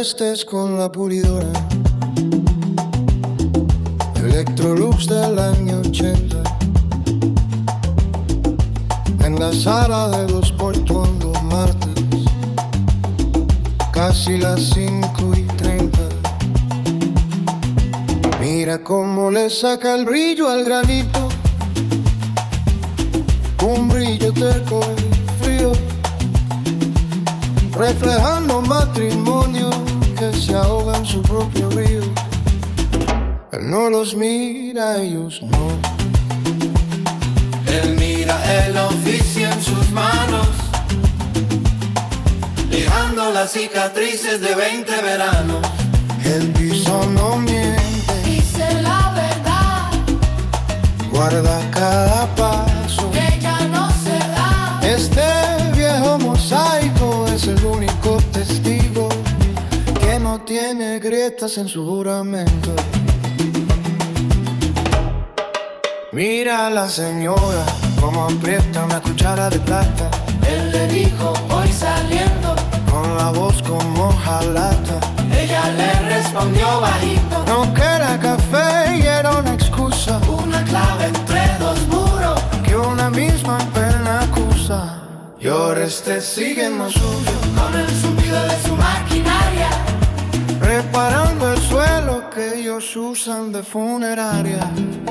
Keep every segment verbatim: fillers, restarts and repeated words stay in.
Orestes con la pulidora, Electrolux del año ochenta. En la sala de los Portugal los martes, casi las cinco y treinta. Mira cómo le saca el brillo al granito, un brillo terco y frío, reflejando matrimonio que se ahoga en su propio río. Él no los mira, ellos no. Él mira el oficio en sus manos, lijando las cicatrices de veinte veranos. El piso no miente, dice la verdad, guarda cada paso, ella no se da. Este viejo mosaico es el único testigo que no tiene grietas en su juramento. Mira a la señora como aprieta una cuchara de plata. Él le dijo voy saliendo, con la voz como hojalata. ella le respondió bajito, no que era café y era una excusa, una clave entre dos muros que una misma pena acusa. Y Orestes sigue en lo suyo, con el zumbido de su maquinaria, reparando el suelo que ellos usan de funeraria.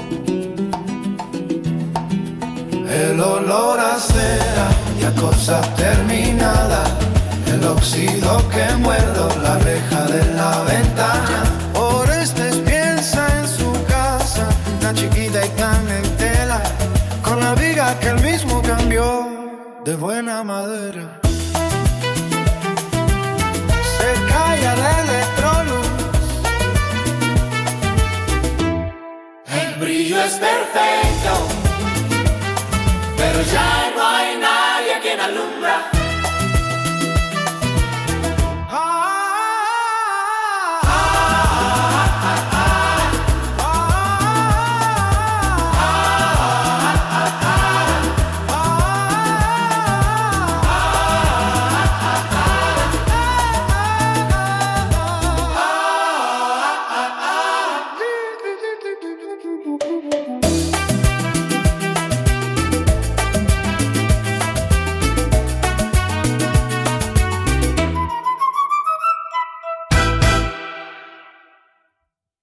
El olor a cera y a cosa terminada, el óxido que muerdo la reja de la ventana. Orestes piensa en su casa, tan chiquita y tan entera, con la viga que él mismo cambió de buena madera. Se calla el Electrolux, el brillo es perfecto, Pero ya no hay nadie a quien alumbra.